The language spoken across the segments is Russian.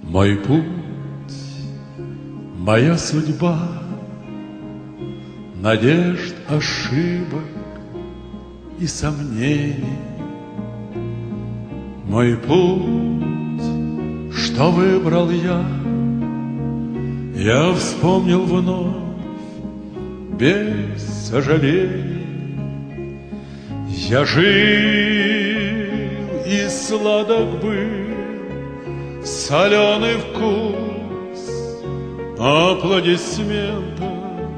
Мой путь, моя судьба, надежд, ошибок и сомнений. Мой путь, что выбрал я вспомнил вновь без сожалений. Я жил и сладок был соленый вкус аплодисментов,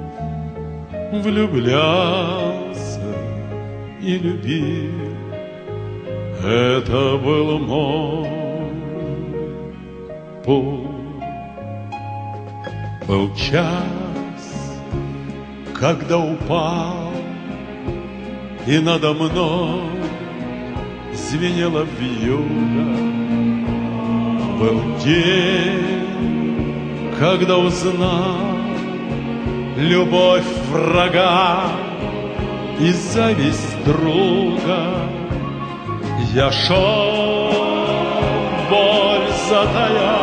влюблялся и любил. Это был мой путь. Был час, когда упал, и надо мной звенела вьюга. Был день, когда узнал любовь врага и зависть друга. Я шел, боль затая,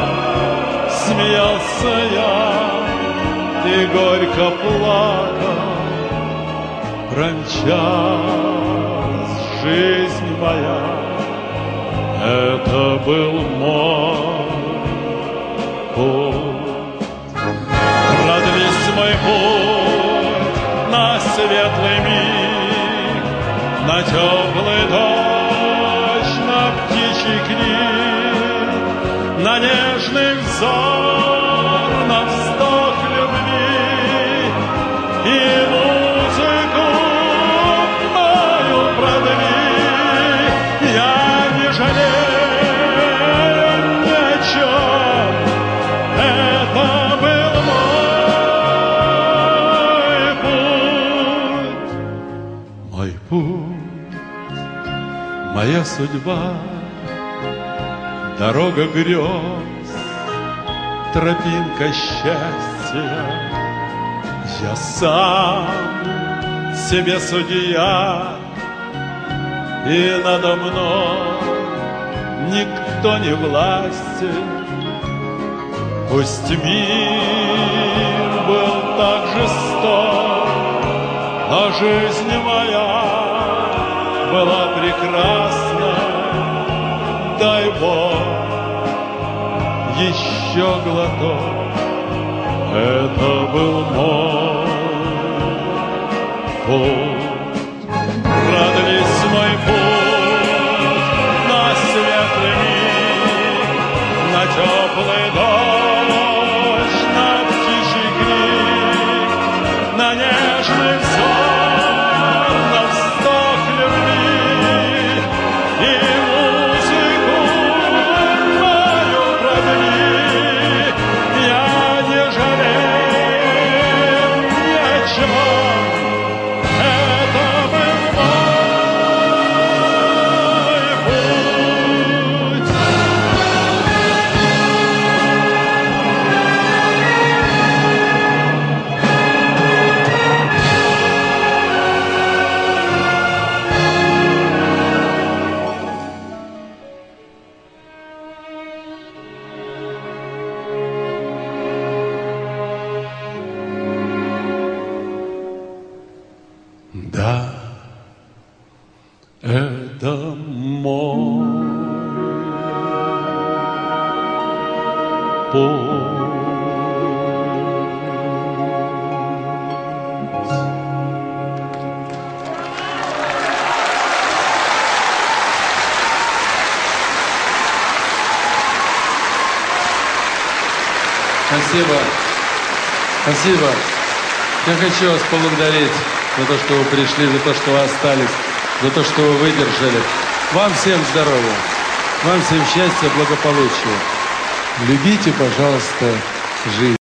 смеялся я и горько плакал. Промчалась жизнь моя, это был мой путь. Продлись мой путь на светлый миг, на теплый дождь, на птичий крик, на нежный взор, на вздох любви и музыку мою продли. Я не жалею ни о чем, это был мой путь, моя судьба, дорога грез, тропинка счастья. Я сам себе судья, и надо мной никто не властен. Пусть мир был так жесток, но жизнь моя была прекрасна. Дай Бог еще глоток, это был мой путь. Продлись мой путь на светлый миг, на теплый дождь, на птичий крик, на нежный взор, на вздох любви и музыку мою продли. Я не жалею ни о чем, это был мой путь. Да, это мой путь. Спасибо. Спасибо. Я хочу вас поблагодарить за то, что вы пришли, за то, что вы остались, за то, что вы выдержали. Вам всем здоровья, вам всем счастья, благополучия. Любите, пожалуйста, жизнь.